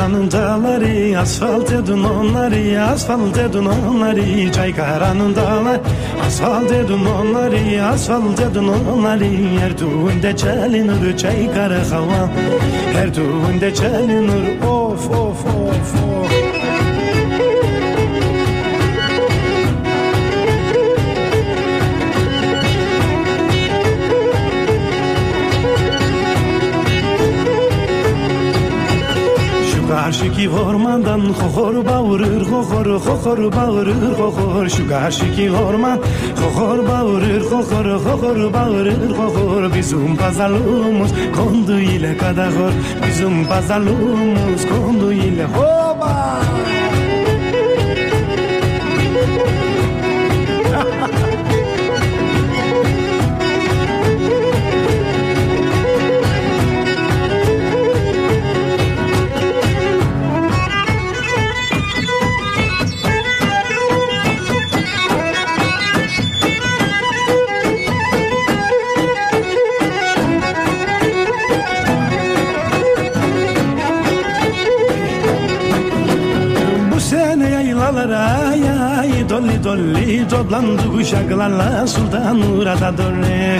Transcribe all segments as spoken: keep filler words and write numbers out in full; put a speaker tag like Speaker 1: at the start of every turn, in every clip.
Speaker 1: Çaykaranın dağları asfalt edin onları, asfalt edin onları. Çaykaranın dağları asfalt edin onları, asfalt edin onları. Her düğünde çalınır Çaykara hava, her düğünde çalınır. Of of of of. Karşıki ormandan hohor bağırır, hohor hohor bağırır, hohor. Şu karşıki orman hohor bağırır, hohor hohor bağırır, hohor. Bizim pazarlığımız kondu ile kadahor, bizim pazarlığımız kondu ile hoba. Yaylalara yay dolly dolly toplandı kuşaklarla Sultan Murat'a dolly.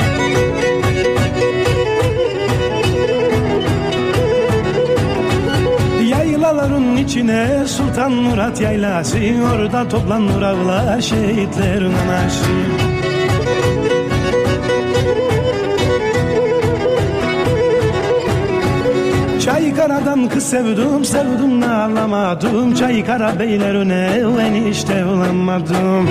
Speaker 1: Yaylaların içine Sultan Murat yaylası, orada toplanır avlar şehitlerin anası. Çaykara'dan kız sevdim, sevdim ne anlamadım. Çaykara beylerine enişte olamadım.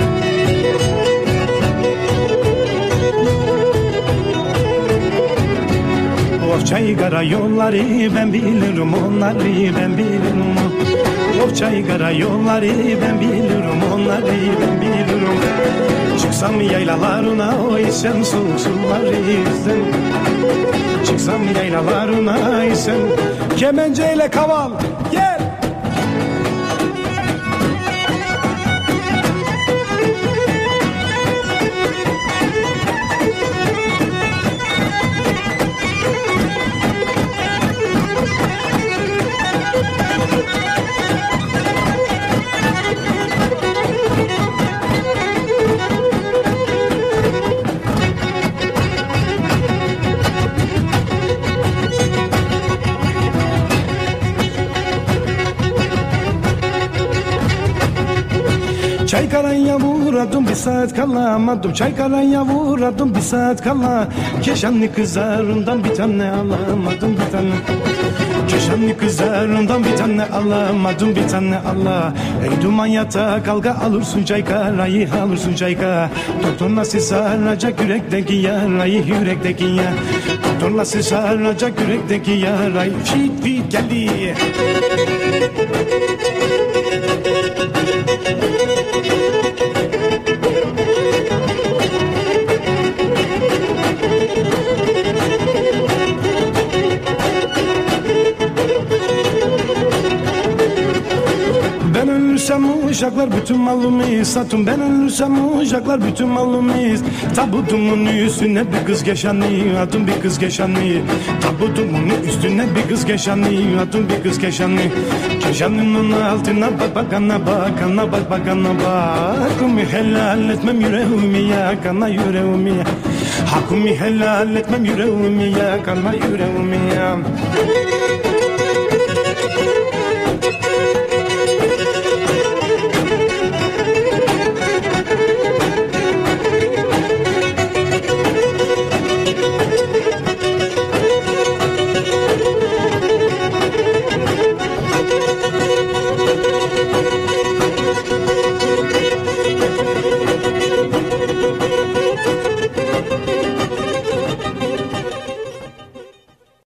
Speaker 1: Of Çaykara yolları ben bilirim, onları ben bilirim. Of Çaykara yolları ben bilirim, onları ben bilirim. Çıksam yaylalarına o isen soğuk suları izden. Çıksam yaylalarına isen kemenceyle kaval gel. Çaykara'ya vuradım bir saat kalamadım. Çaykara'ya vuradım bir saat kala. Keşanlı kızlarından bir tane alamadım, bir tane. Keşanlı kızlarından bir tane alamadım, bir tane Allah. Ey duman yatağa kalka alırsın Çaykara'yı, alırsın Çaykara. Doktor nasıl saracak yürekteki yarayı, yürekteki ya. Doktor nasıl saracak yürekteki yarayı. Fit fit geldi. Ben ölürsem uşaklar bütün malımı satın. Ben ölürsem uşaklar bütün malımı. Tabutumun üstüne bir kız geçanı, atın bir kız geçanı. Tabutumun üstüne bir kız geçanı, atın bir kız geçanı. Geçanının altına bak bakana bakana bak bakana bak. Hakkımı helal etmem yüreğimi yakana yüreğimi. Hakkımı helal etmem yüreğimi yakana yüreğimi.